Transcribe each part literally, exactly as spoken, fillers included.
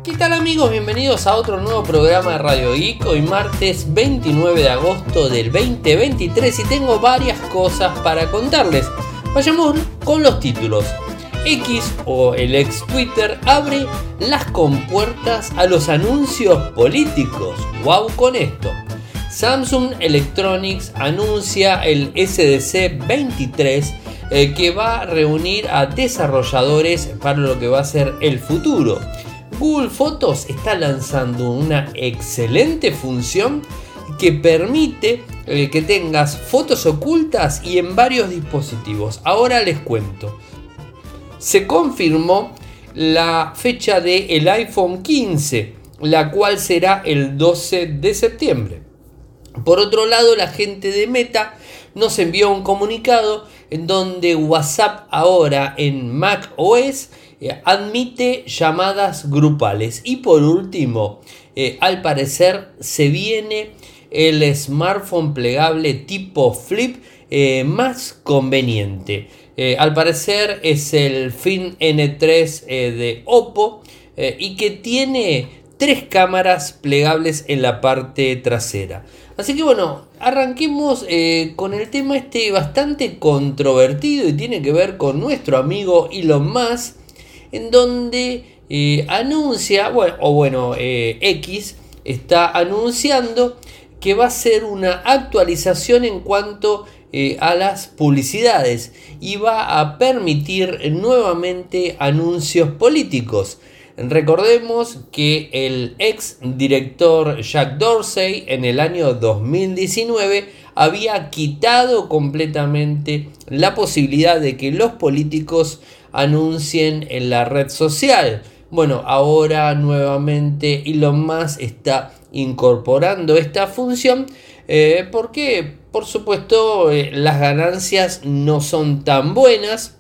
¿Qué tal amigos? Bienvenidos a otro nuevo programa de Radio Geek. Hoy martes veintinueve de agosto del veinte veintitrés y tengo varias cosas para contarles. Vayamos con los títulos. X o el ex Twitter abre las compuertas a los anuncios políticos. ¡Wow con esto! Samsung Electronics anuncia el S D C veintitrés eh, que va a reunir a desarrolladores para lo que va a ser el futuro. Google Fotos está lanzando una excelente función que permite eh, que tengas fotos ocultas y en varios dispositivos. Ahora les cuento. Se confirmó la fecha del iPhone quince, la cual será el doce de septiembre. Por otro lado, la gente de Meta nos envió un comunicado en donde WhatsApp ahora en macOS eh, admite llamadas grupales. Y por último, eh, al parecer se viene el smartphone plegable tipo flip eh, más conveniente. Eh, al parecer es el Fin N tres eh, de Oppo eh, y que tiene tres cámaras plegables en la parte trasera. Así que bueno, arranquemos eh, con el tema este bastante controvertido y tiene que ver con nuestro amigo Elon Musk, en donde eh, anuncia, bueno, o bueno, eh, X está anunciando que va a ser una actualización en cuanto eh, a las publicidades y va a permitir nuevamente anuncios políticos. Recordemos que el ex director Jack Dorsey en el año dos mil diecinueve había quitado completamente la posibilidad de que los políticos anuncien en la red social. Bueno, ahora nuevamente Elon Musk está incorporando esta función eh, porque por supuesto eh, las ganancias no son tan buenas.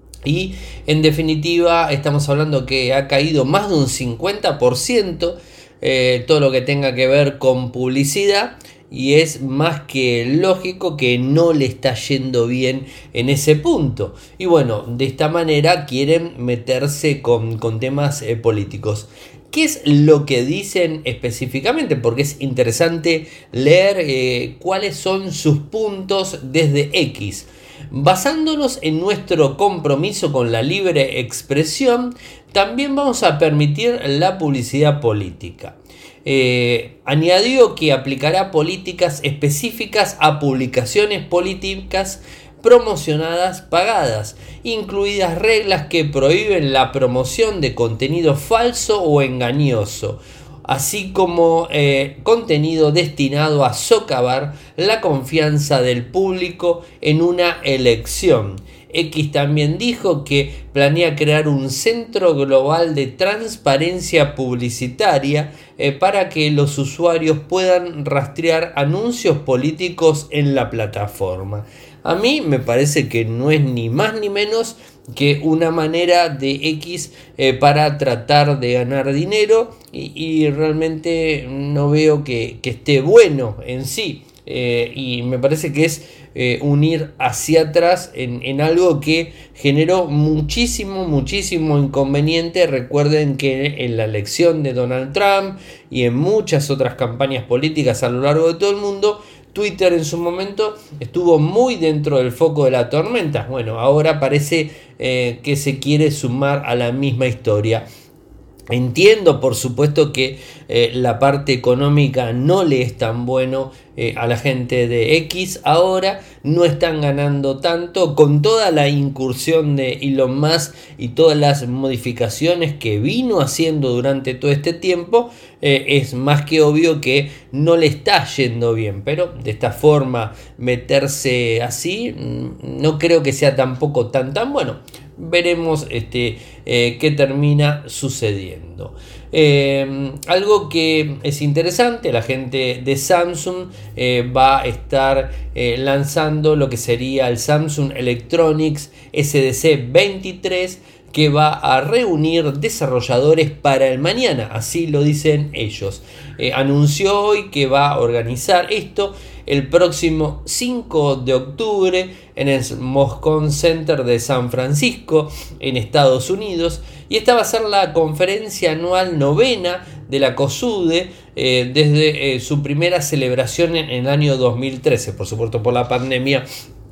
Y en definitiva estamos hablando que ha caído más de un cincuenta por ciento eh, todo lo que tenga que ver con publicidad. Y es más que lógico que no le está yendo bien en ese punto. Y bueno, de esta manera quieren meterse con, con temas eh, políticos. ¿Qué es lo que dicen específicamente? Porque es interesante leer eh, cuáles son sus puntos desde X. Basándonos en nuestro compromiso con la libre expresión, también vamos a permitir la publicidad política. Eh, añadió que aplicará políticas específicas a publicaciones políticas promocionadas pagadas, incluidas reglas que prohíben la promoción de contenido falso o engañoso, así como eh, contenido destinado a socavar la confianza del público en una elección. X también dijo que planea crear un centro global de transparencia publicitaria eh, para que los usuarios puedan rastrear anuncios políticos en la plataforma. A mí me parece que no es ni más ni menos que una manera de X eh, para tratar de ganar dinero y, y realmente no veo que, que esté bueno en sí. Eh, y me parece que es eh, un ir hacia atrás en, en algo que generó muchísimo, muchísimo inconveniente. Recuerden que en la elección de Donald Trump y en muchas otras campañas políticas a lo largo de todo el mundo, Twitter en su momento estuvo muy dentro del foco de la tormenta. Bueno, ahora parece eh, que se quiere sumar a la misma historia. Entiendo, por supuesto, que eh, la parte económica no le es tan bueno eh, a la gente de X ahora, no están ganando tanto con toda la incursión de Elon Musk y todas las modificaciones que vino haciendo durante todo este tiempo. Eh, es más que obvio que no le está yendo bien, pero de esta forma meterse así no creo que sea tampoco tan tan bueno. Veremos este, eh, qué termina sucediendo. Eh, algo que es interesante, la gente de Samsung eh, va a estar eh, lanzando lo que sería el Samsung Electronics S D C veintitrés, que va a reunir desarrolladores para el mañana, así lo dicen ellos. Eh, anunció hoy que va a organizar esto el próximo cinco de octubre en el Moscone Center de San Francisco, en Estados Unidos. Y esta va a ser la conferencia anual novena de la COSUDE eh, desde eh, su primera celebración en, en el año dos mil trece. Por supuesto, por la pandemia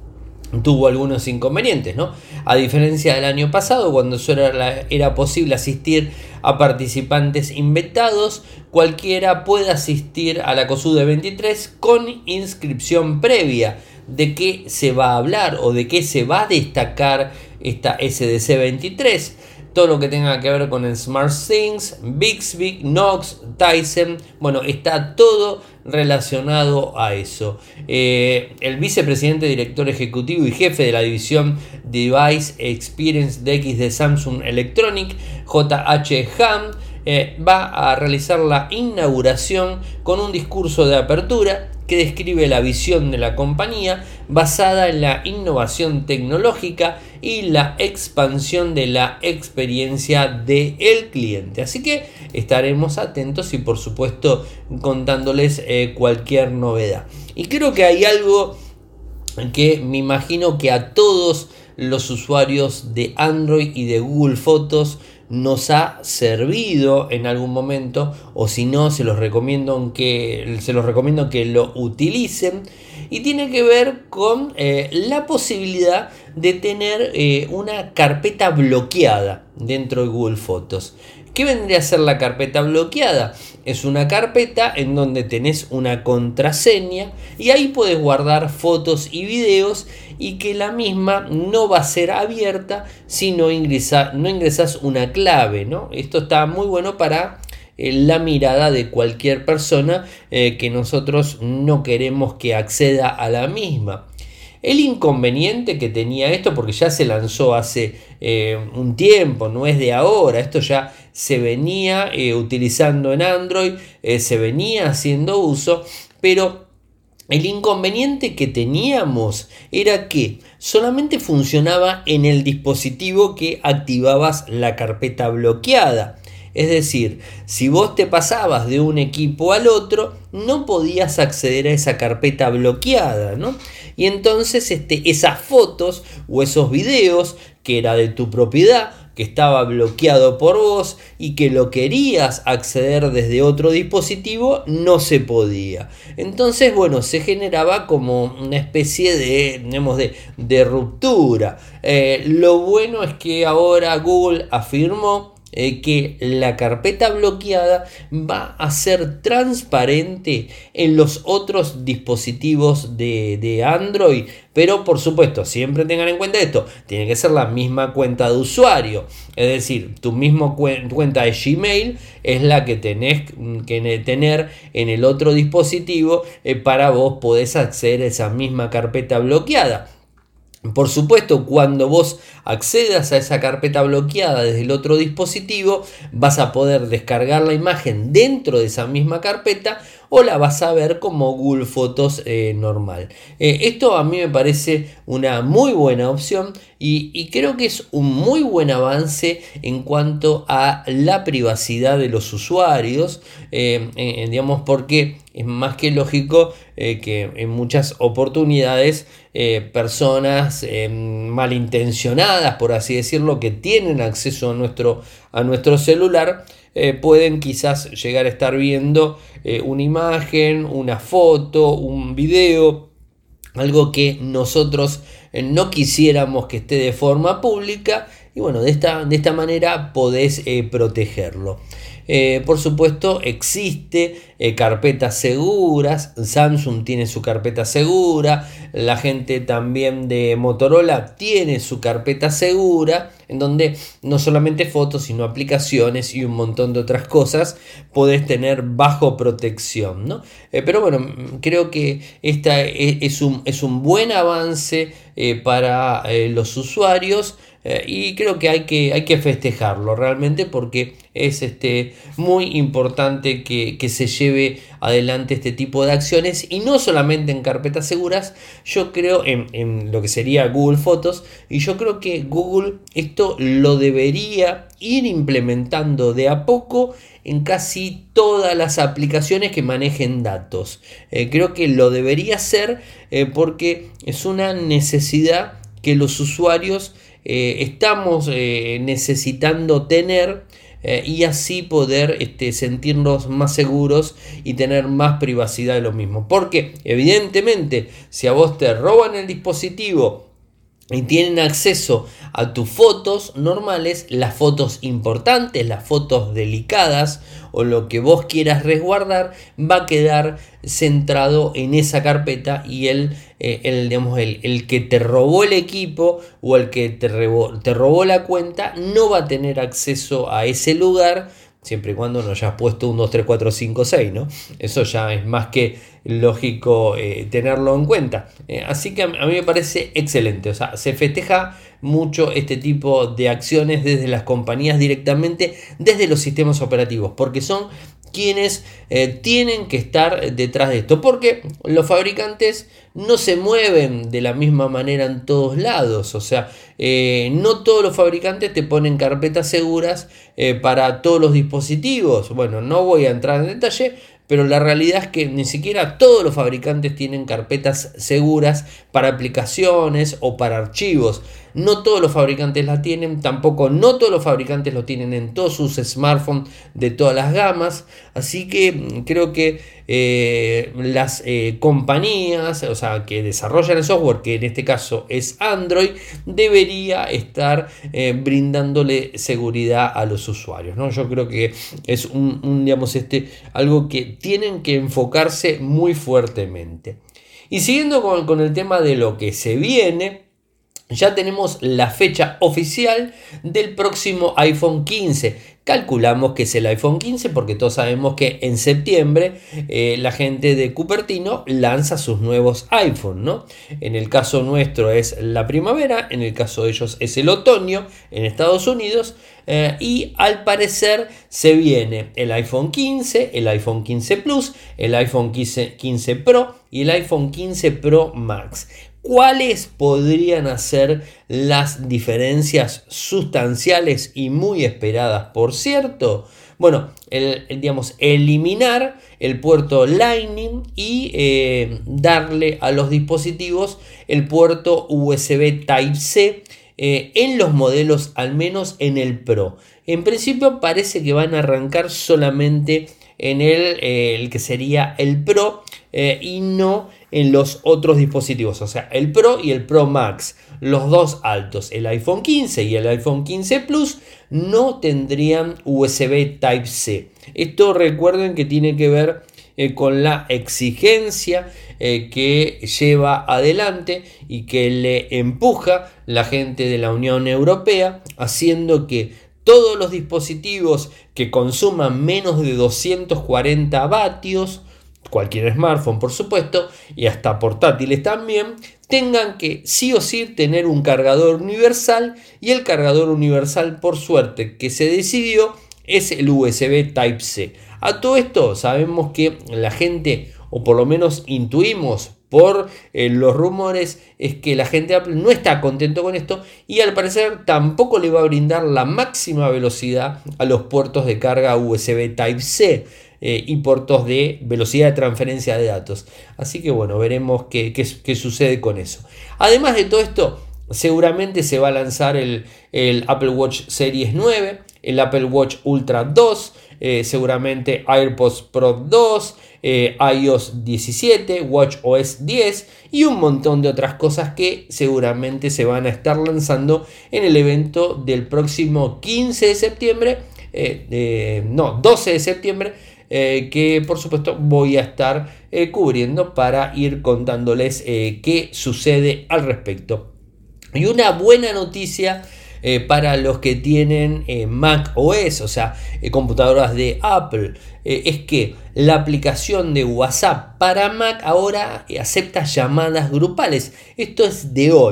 tuvo algunos inconvenientes, ¿no? A diferencia del año pasado, cuando solo era, era posible asistir a participantes invitados, cualquiera puede asistir a la COSUDE veintitrés con inscripción previa. ¿De qué se va a hablar o de qué se va a destacar esta S D C veintitrés? Todo lo que tenga que ver con el SmartThings, Bixby, Knox, Tizen, bueno, está todo relacionado a eso. Eh, el vicepresidente, director ejecutivo y jefe de la división Device Experience D X de Samsung Electronics, J H Ham, eh, va a realizar la inauguración con un discurso de apertura que describe la visión de la compañía basada en la innovación tecnológica y la expansión de la experiencia del cliente. Así que estaremos atentos y por supuesto contándoles eh, cualquier novedad. Y creo que hay algo que me imagino que a todos los usuarios de Android y de Google Fotos nos ha servido en algún momento, o si no, se los recomiendo que, se los recomiendo que lo utilicen, y tiene que ver con eh, la posibilidad de tener eh, una carpeta bloqueada dentro de Google Fotos. ¿Qué vendría a ser la carpeta bloqueada? Es una carpeta en donde tenés una contraseña y ahí podés guardar fotos y videos, y que la misma no va a ser abierta si no, ingresa, no ingresas una clave, ¿no? Esto está muy bueno para eh, la mirada de cualquier persona eh, que nosotros no queremos que acceda a la misma. El inconveniente que tenía esto, porque ya se lanzó hace eh, un tiempo, no es de ahora, esto ya se venía eh, utilizando en Android, eh, se venía haciendo uso, pero el inconveniente que teníamos era que solamente funcionaba en el dispositivo que activabas la carpeta bloqueada. Es decir, si vos te pasabas de un equipo al otro, no podías acceder a esa carpeta bloqueada, ¿no? Y entonces este, esas fotos o esos videos que era de tu propiedad, que estaba bloqueado por vos y que lo querías acceder desde otro dispositivo, no se podía. Entonces, bueno, se generaba como una especie de, digamos, de, de ruptura. Eh, lo bueno es que ahora Google afirmó Eh, que la carpeta bloqueada va a ser transparente en los otros dispositivos de, de Android, pero por supuesto siempre tengan en cuenta esto, tiene que ser la misma cuenta de usuario, es decir, tu misma cu- cuenta de Gmail es la que tenés que tener en el otro dispositivo eh, para vos podés acceder a esa misma carpeta bloqueada. Por supuesto, cuando vos accedas a esa carpeta bloqueada desde el otro dispositivo, vas a poder descargar la imagen dentro de esa misma carpeta o la vas a ver como Google Fotos eh, normal. Eh, esto a mí me parece una muy buena opción y, y creo que es un muy buen avance en cuanto a la privacidad de los usuarios, eh, eh, digamos, porque es más que lógico eh, que en muchas oportunidades eh, personas eh, malintencionadas, por así decirlo, que tienen acceso a nuestro, a nuestro celular, eh, pueden quizás llegar a estar viendo eh, una imagen, una foto, un video, algo que nosotros eh, no quisiéramos que esté de forma pública, y bueno, de esta, de esta manera podés eh, protegerlo. Eh, por supuesto, existe eh, carpetas seguras. Samsung tiene su carpeta segura, la gente también de Motorola tiene su carpeta segura, en donde no solamente fotos, sino aplicaciones y un montón de otras cosas podés tener bajo protección, ¿no? Eh, pero bueno, creo que esta es un, es un buen avance eh, para eh, los usuarios. eh, y creo que hay que, hay que festejarlo realmente, porque es este, muy importante que, que se lleve adelante este tipo de acciones, y no solamente en carpetas seguras. Yo creo en, en lo que sería Google Fotos, y yo creo que Google esto lo debería ir implementando de a poco en casi todas las aplicaciones que manejen datos. Eh, creo que lo debería hacer, eh, porque es una necesidad que los usuarios eh, estamos eh, necesitando tener, eh, y así poder este, sentirnos más seguros y tener más privacidad de lo mismo. Porque evidentemente, si a vos te roban el dispositivo y tienen acceso a tus fotos normales, las fotos importantes, las fotos delicadas o lo que vos quieras resguardar, va a quedar centrado en esa carpeta, y el, eh, el, digamos, el, el que te robó el equipo o el que te robó, te robó la cuenta no va a tener acceso a ese lugar, siempre y cuando no hayas puesto un dos, tres, cuatro, cinco, seis, ¿no? Eso ya es más que lógico eh, tenerlo en cuenta. Eh, así que a, a mí me parece excelente. O sea, se festeja mucho este tipo de acciones desde las compañías directamente, desde los sistemas operativos, porque son quienes eh, tienen que estar detrás de esto, porque los fabricantes no se mueven de la misma manera en todos lados. O sea, eh, no todos los fabricantes te ponen carpetas seguras eh, para todos los dispositivos. Bueno, no voy a entrar en detalle, pero la realidad es que ni siquiera todos los fabricantes tienen carpetas seguras para aplicaciones o para archivos. No todos los fabricantes la tienen, tampoco no todos los fabricantes lo tienen en todos sus smartphones de todas las gamas. Así que creo que eh, las eh, compañías, o sea, que desarrollan el software, que en este caso es Android, debería estar eh, brindándole seguridad a los usuarios, ¿no? Yo creo que es un, un digamos, este, algo que tienen que enfocarse muy fuertemente. Y siguiendo con, con el tema de lo que se viene, ya tenemos la fecha oficial del próximo iPhone quince. Calculamos que es el iPhone quince porque todos sabemos que en septiembre eh, la gente de Cupertino lanza sus nuevos iPhone, ¿no? En el caso nuestro es la primavera, en el caso de ellos es el otoño en Estados Unidos, eh, y al parecer se viene el iPhone quince, el iPhone quince Plus, el iPhone quince, quince Pro y el iPhone quince Pro Max. ¿Cuáles podrían ser las diferencias sustanciales y muy esperadas, por cierto? Bueno, el, el, digamos, eliminar el puerto Lightning y eh, darle a los dispositivos el puerto U S B Type-C eh, en los modelos, al menos en el Pro. En principio parece que van a arrancar solamente en el, eh, el que sería el Pro eh, y no en los otros dispositivos, o sea, el Pro y el Pro Max, los dos altos, el iPhone quince y el iPhone quince Plus, no tendrían U S B Type-C. Esto recuerden que tiene que ver eh, con la exigencia eh, que lleva adelante y que le empuja la gente de la Unión Europea, haciendo que todos los dispositivos que consuman menos de doscientos cuarenta vatios, cualquier smartphone por supuesto, y hasta portátiles también, tengan que sí o sí tener un cargador universal, y el cargador universal, por suerte, que se decidió es el U S B Type-C. A todo esto sabemos que la gente, o por lo menos intuimos por eh, los rumores, es que la gente de Apple no está contento con esto, y al parecer tampoco le va a brindar la máxima velocidad a los puertos de carga U S B Type-C eh, y puertos de velocidad de transferencia de datos. Así que bueno, veremos qué, qué, qué sucede con eso. Además de todo esto, seguramente se va a lanzar el, el Apple Watch Series nueve, el Apple Watch Ultra dos, eh, seguramente AirPods Pro dos, eh, iOS diecisiete, WatchOS diez y un montón de otras cosas que seguramente se van a estar lanzando en el evento del próximo quince de septiembre, eh, eh, no, doce de septiembre, eh, que por supuesto voy a estar eh, cubriendo para ir contándoles eh, qué sucede al respecto. Y una buena noticia Eh, para los que tienen eh, Mac O S, o sea, eh, computadoras de Apple, eh, es que la aplicación de WhatsApp para Mac ahora acepta llamadas grupales. Esto es de hoy.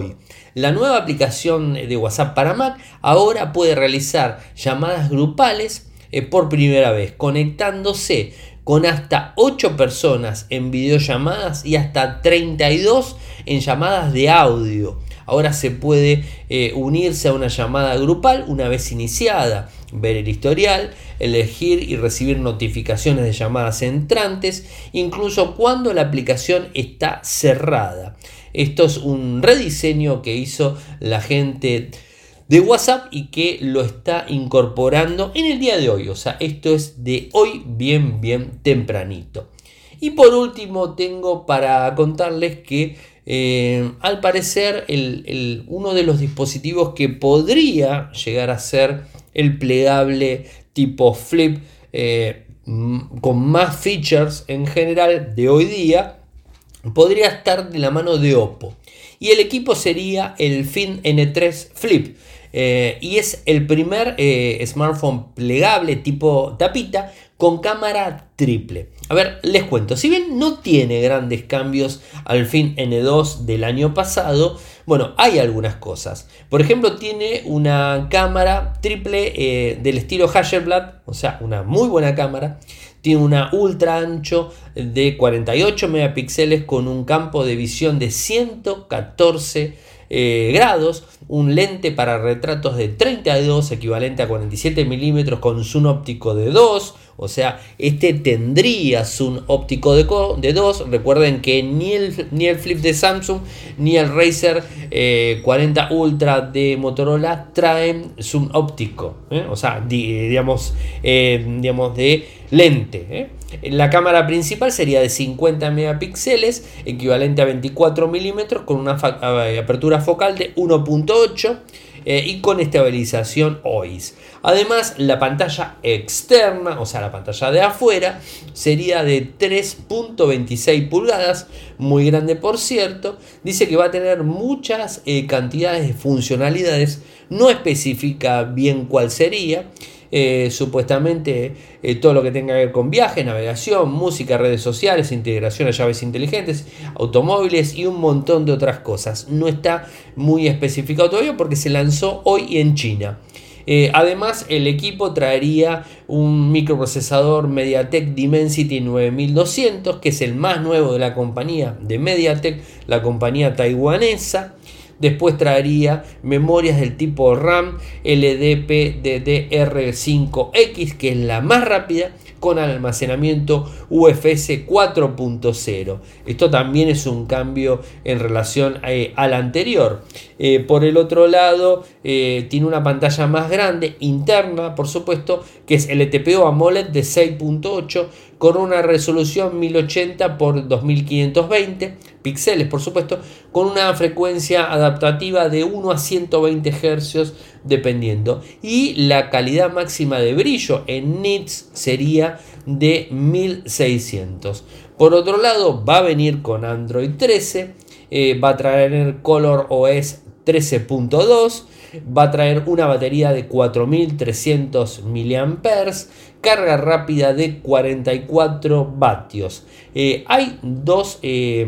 La nueva aplicación de WhatsApp para Mac ahora puede realizar llamadas grupales eh, por primera vez, conectándose con hasta ocho personas en videollamadas y hasta treinta y dos en llamadas de audio. Ahora se puede eh, unirse a una llamada grupal una vez iniciada, ver el historial, elegir y recibir notificaciones de llamadas entrantes, incluso cuando la aplicación está cerrada. Esto es un rediseño que hizo la gente de WhatsApp y que lo está incorporando en el día de hoy. O sea, esto es de hoy bien, bien tempranito. Y por último tengo para contarles que eh, al parecer el, el, uno de los dispositivos que podría llegar a ser el plegable tipo flip eh, con más features en general de hoy día podría estar de la mano de Oppo. Y el equipo sería el Find N tres Flip. Eh, y es el primer eh, smartphone plegable tipo tapita con cámara triple. A ver, les cuento, si bien no tiene grandes cambios al Find N dos del año pasado, bueno, hay algunas cosas. Por ejemplo, tiene una cámara triple eh, del estilo Hasselblad, o sea, una muy buena cámara. Tiene una ultra ancho de cuarenta y ocho megapíxeles con un campo de visión de ciento catorce Eh, grados, un lente para retratos de treinta y dos equivalente a cuarenta y siete milímetros con zoom óptico de dos, o sea, este tendría zoom óptico de, de dos. Recuerden que ni el, ni el Flip de Samsung ni el Razer eh, cuarenta Ultra de Motorola traen zoom óptico, ¿eh? o sea, di, digamos, eh, digamos de lente. ¿eh? La cámara principal sería de cincuenta megapíxeles, equivalente a veinticuatro milímetros, con una apertura focal de uno punto ocho eh, y con estabilización O I S. Además, la pantalla externa, o sea, la pantalla de afuera, sería de tres punto veintiséis pulgadas, muy grande por cierto. Dice que va a tener muchas eh, cantidades de funcionalidades, no especifica bien cuál sería. Eh, supuestamente eh, todo lo que tenga que ver con viaje, navegación, música, redes sociales, integración a llaves inteligentes, automóviles y un montón de otras cosas. No está muy especificado todavía porque se lanzó hoy en China. Eh, además, el equipo traería un microprocesador MediaTek Dimensity nueve mil doscientos, que es el más nuevo de la compañía de MediaTek, la compañía taiwanesa. Después traería memorias del tipo RAM L D P D D R cinco X, que es la más rápida, con almacenamiento U F S cuatro punto cero. Esto también es un cambio en relación eh, al anterior. Eh, por el otro lado, eh, tiene una pantalla más grande, interna, por supuesto, que es L T P O AMOLED de seis punto ocho, con una resolución mil ochenta por dos mil quinientos veinte píxeles, por supuesto, con una frecuencia adaptativa de uno a ciento veinte hercios dependiendo, y la calidad máxima de brillo en nits sería de mil seiscientos. Por otro lado, va a venir con Android trece, eh, va a traer Color O S trece punto dos, va a traer una batería de cuatro mil trescientos miliamperios hora, carga rápida de cuarenta y cuatro vatios. Eh, hay dos, eh,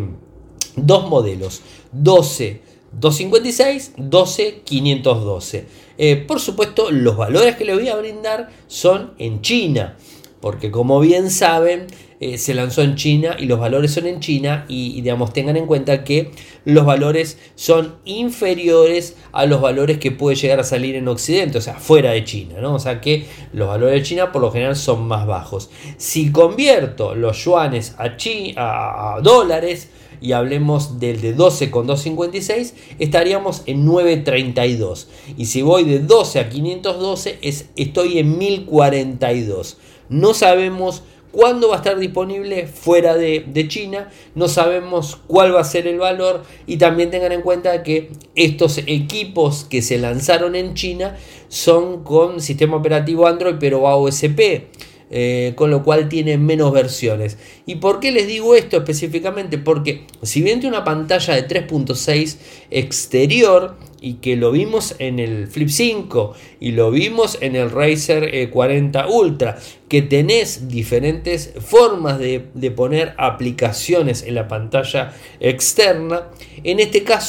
dos modelos, doce doscientos cincuenta y seis, doce quinientos doce. Eh, por supuesto, los valores que les voy a brindar son en China, porque como bien saben, eh, se lanzó en China y los valores son en China, y, y digamos, tengan en cuenta que los valores son inferiores a los valores que puede llegar a salir en Occidente, o sea, fuera de China, ¿no? O sea que los valores de China por lo general son más bajos. Si convierto los yuanes a, chi, a, a dólares, y hablemos del de doce con doscientos cincuenta y seis, estaríamos en novecientos treinta y dos. Y si voy de doce a quinientos doce, es, estoy en mil cuarenta y dos. No sabemos cuándo va a estar disponible fuera de, de China, no sabemos cuál va a ser el valor, y también tengan en cuenta que estos equipos que se lanzaron en China son con sistema operativo Android pero A O S P. Eh, con lo cual tiene menos versiones. ¿Y por qué les digo esto específicamente? Porque si bien tiene una pantalla de tres punto seis exterior, y que lo vimos en el Flip cinco y lo vimos en el Razer eh, cuarenta Ultra, que tenés diferentes formas de, de poner aplicaciones en la pantalla externa, en este caso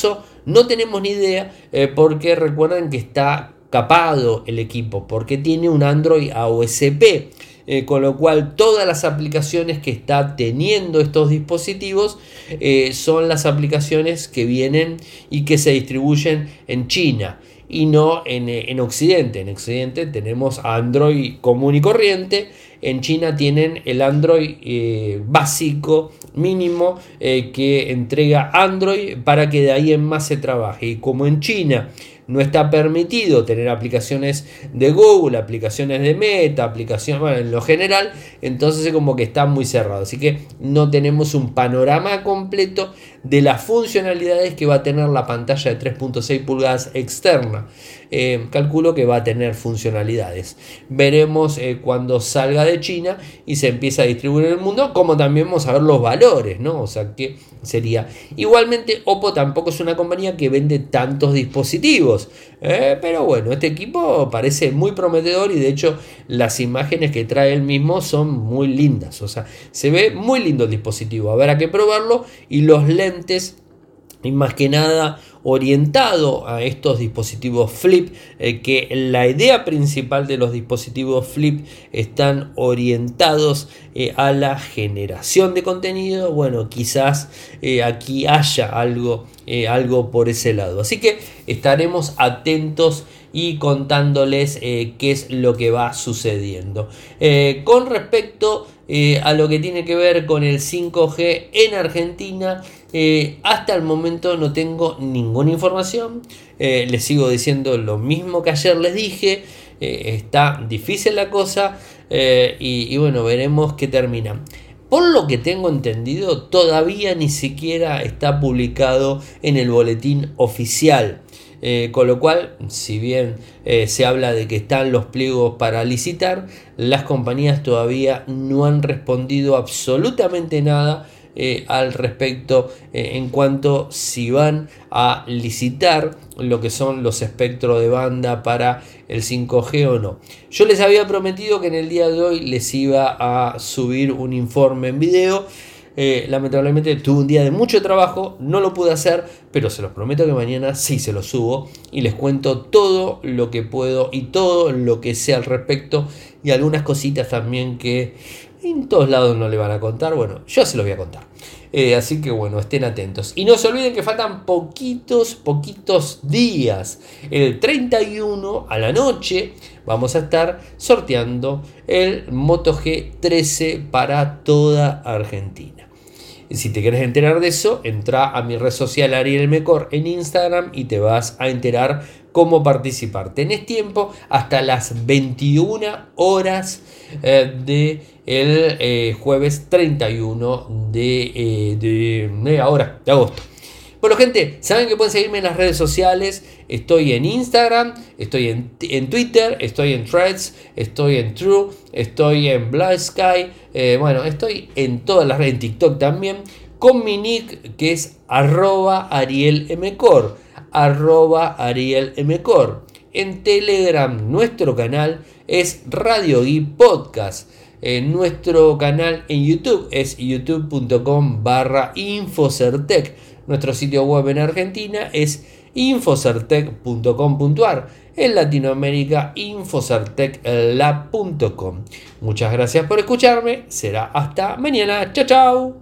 no tenemos ni idea eh, porque recuerden que está capado el equipo, porque tiene un Android A O S P. Eh, con lo cual todas las aplicaciones que está teniendo estos dispositivos eh, son las aplicaciones que vienen y que se distribuyen en China y no en, en Occidente. En Occidente tenemos Android común y corriente. En China tienen el Android eh, básico, mínimo, eh, que entrega Android para que de ahí en más se trabaje. Y como en China no está permitido tener aplicaciones de Google, aplicaciones de Meta, aplicaciones, bueno, en lo general, entonces es como que está muy cerrado. Así que no tenemos un panorama completo de las funcionalidades que va a tener la pantalla de tres punto seis pulgadas externa. Eh, calculo que va a tener funcionalidades. Veremos eh, cuando salga de China y se empieza a distribuir en el mundo, como también vamos a ver los valores, ¿no? O sea, que sería. Igualmente, Oppo tampoco es una compañía que vende tantos dispositivos. Eh, pero bueno, este equipo parece muy prometedor y de hecho las imágenes que trae el mismo son muy lindas. O sea, se ve muy lindo el dispositivo. Habrá que probarlo y los lentes. Y más que nada orientado a estos dispositivos flip, eh, que la idea principal de los dispositivos flip están orientados eh, a la generación de contenido. Bueno, quizás eh, aquí haya algo, eh, algo por ese lado. Así que estaremos atentos y contándoles eh, qué es lo que va sucediendo. Eh, con respecto eh, a lo que tiene que ver con el cinco G en Argentina, eh, hasta el momento no tengo ninguna información. Eh, les sigo diciendo lo mismo que ayer les dije. Eh, está difícil la cosa eh, y, y bueno, veremos qué termina. Por lo que tengo entendido, todavía ni siquiera está publicado en el boletín oficial. Eh, con lo cual, si bien eh, se habla de que están los pliegos para licitar, las compañías todavía no han respondido absolutamente nada eh, al respecto eh, en cuanto si van a licitar lo que son los espectros de banda para el cinco G o no. Yo les había prometido que en el día de hoy les iba a subir un informe en video. Eh, lamentablemente tuve un día de mucho trabajo, no lo pude hacer, pero se los prometo que mañana sí se los subo y les cuento todo lo que puedo y todo lo que sé al respecto y algunas cositas también que en todos lados no le van a contar. Bueno, yo se los voy a contar. Eh, así que bueno, estén atentos. Y no se olviden que faltan poquitos, poquitos días. El treinta y uno a la noche vamos a estar sorteando el Moto G trece para toda Argentina. Si te quieres enterar de eso, entra a mi red social Ariel Mecor en Instagram y te vas a enterar cómo participar. Tenés tiempo hasta las veintiuna horas eh, de el eh, jueves treinta y uno de, eh, de, de ahora, de agosto. Bueno, gente, saben que pueden seguirme en las redes sociales. Estoy en Instagram, estoy en, en Twitter, estoy en Threads, estoy en True, estoy en Blue Sky. Eh, bueno, estoy en todas las redes, en TikTok también, con mi nick que es arroba arielmcor, arroba arielmcor. En Telegram, nuestro canal es Radio Geek Podcast. En nuestro canal en YouTube es youtube punto com barra infocertec. Nuestro sitio web en Argentina es infocertec punto com punto ar. En Latinoamérica, infocerteclab punto com. Muchas gracias por escucharme. Será hasta mañana. Chao, chao.